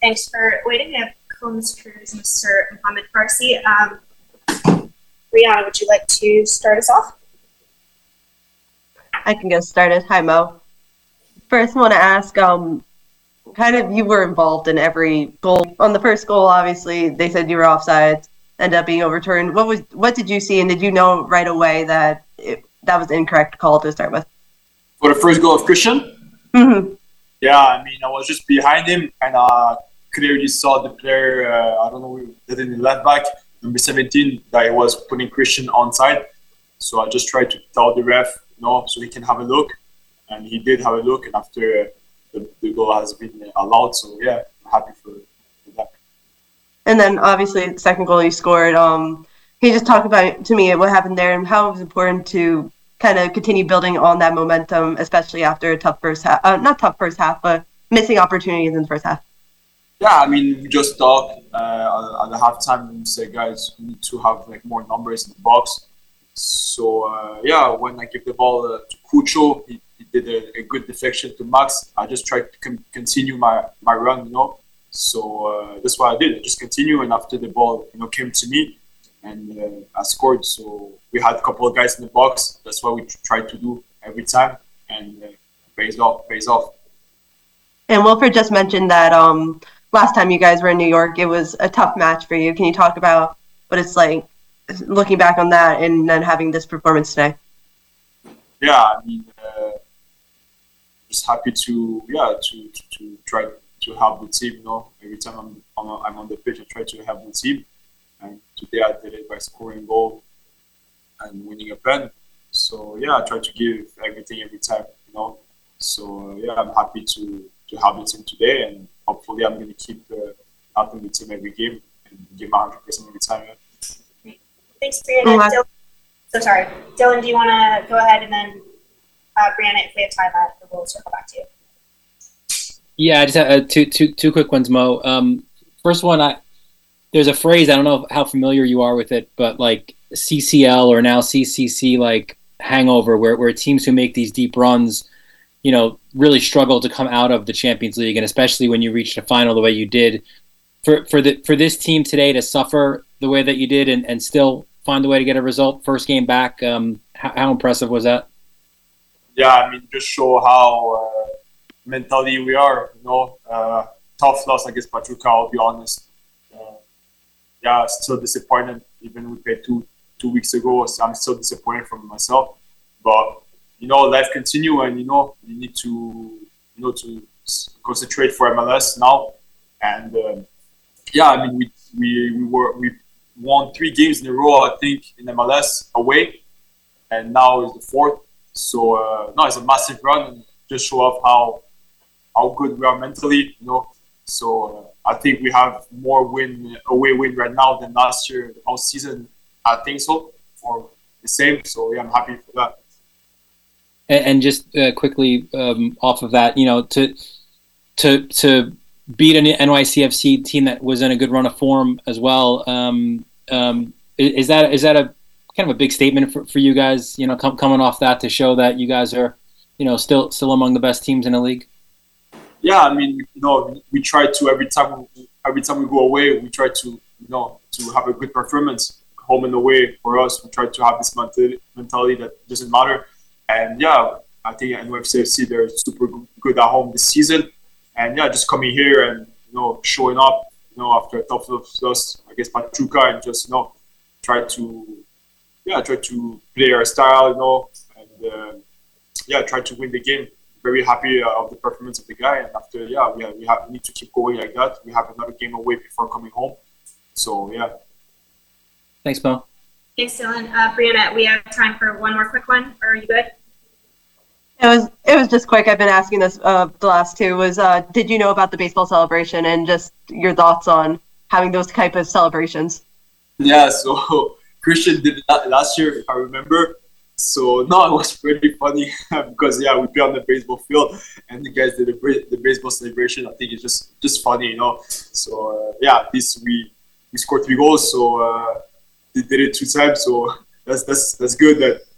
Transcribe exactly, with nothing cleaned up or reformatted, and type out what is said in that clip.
thanks for waiting. We have Combs Cruz, Mister Mohammed Farsi. Um, Brianna, would you like to start us off? I can get started. Hi, Mo. First, I want to ask, um, kind of you were involved in every goal. On the first goal, obviously, they said you were offside, ended up being overturned. What was what did you see, and did you know right away that it, that was the incorrect call to start with? For the first goal of Christian? Mm-hmm. Yeah, I mean, I was just behind him, and uh, clearly saw the player, uh, I don't know, that in the left back, number seventeen, that he was putting Christian onside. So I just tried to tell the ref, you know, so he can have a look. And he did have a look, and after uh, the, the goal has been allowed. So, yeah, I'm happy for, for that. And then, obviously, the second goal you scored, um, can you just talk about, to me, what happened there and how it was important to kind of continue building on that momentum, especially after a tough first half, uh, not tough first half, but missing opportunities in the first half? Yeah, I mean, we just talked uh, at the halftime and said, guys, we need to have like more numbers in the box. So, uh, yeah, when I give the ball uh, to Cucho, he, he did a, a good deflection to Max. I just tried to com- continue my, my run, you know. So uh, that's what I did. I just continue, and after the ball, you know, came to me, and uh, I scored. So we had a couple of guys in the box. That's what we tr- tried to do every time, and uh, pays off. Pays off. And Wilfred just mentioned that um, last time you guys were in New York, it was a tough match for you. Can you talk about what it's like looking back on that and then having this performance today? Yeah, I mean, uh, just happy to yeah to, to, to try to help the team. You know, every time I'm on, I'm on the pitch, I try to help the team. And today I did it by scoring a goal and winning a pen. So yeah, I try to give everything every time. You know, so uh, yeah, I'm happy to to help the team today, and hopefully I'm going to keep uh, helping the team every game and give my one hundred percent every time. Yeah. Thanks, Brianna. Mm-hmm. Dylan, so sorry. Dylan, do you want to go ahead and then, uh, Brianna, if we have time, uh, we'll circle back to you. Yeah, I just have uh, two, two, two quick ones, Mo. Um, first one, I there's a phrase, I don't know how familiar you are with it, but like C C L or now C C C, like hangover, where, where teams who make these deep runs, you know, really struggle to come out of the Champions League, and especially when you reach the final the way you did. For for the for this team today to suffer the way that you did and, and still find a way to get a result first game back, um, how, how impressive was that? Yeah, I mean, just show how uh, mentally we are, you know. Uh, tough loss against Pachuca, I'll be honest. Uh, yeah, still disappointed. Even we played two two weeks ago, so I'm still disappointed from myself. But you know, life continue, and you know, you need to you know to concentrate for M L S now. And uh, yeah, I mean, we we we were we won three games in a row, I think, in M L S away, and now is the fourth. So uh, no, it's a massive run, and just show off how how good we are mentally, you know. So uh, I think we have more win away win right now than last year, the whole season. I think so, or the same. So yeah, I'm happy for that. And, and just uh, quickly um, off of that, you know, to to to beat an N Y C F C team that was in a good run of form as well. Um, um, is that is that a kind of a big statement for, for you guys? You know, com- coming off that to show that you guys are, you know, still still among the best teams in the league. Yeah, I mean, you know, we try to every time every time we go away, we try to you know to have a good performance home and away. For us, we try to have this mentality that doesn't matter. And yeah, I think N Y C F C, they're super good at home this season. And yeah, just coming here and you know showing up, you know, after a tough loss against Pachuca, and just you know try to yeah try to play our style, you know, and uh, yeah try to win the game. Very happy uh, of the performance of the guy, and after yeah we have, we have we need to keep going like that. We have another game away before coming home, so yeah. Thanks, Mo. Thanks, Dylan. Uh, Brianna, we have time for one more quick one. Are you good? It was it was just quick. I've been asking this uh, the last two. Was uh, did you know about the baseball celebration and just your thoughts on having those type of celebrations? Yeah, so Christian did that last year, if I remember. So no, it was pretty funny because yeah, we play on the baseball field and the guys did the, the baseball celebration. I think it's just just funny, you know. So uh, yeah, at least we we scored three goals, so uh, they did it two times. So that's that's that's good that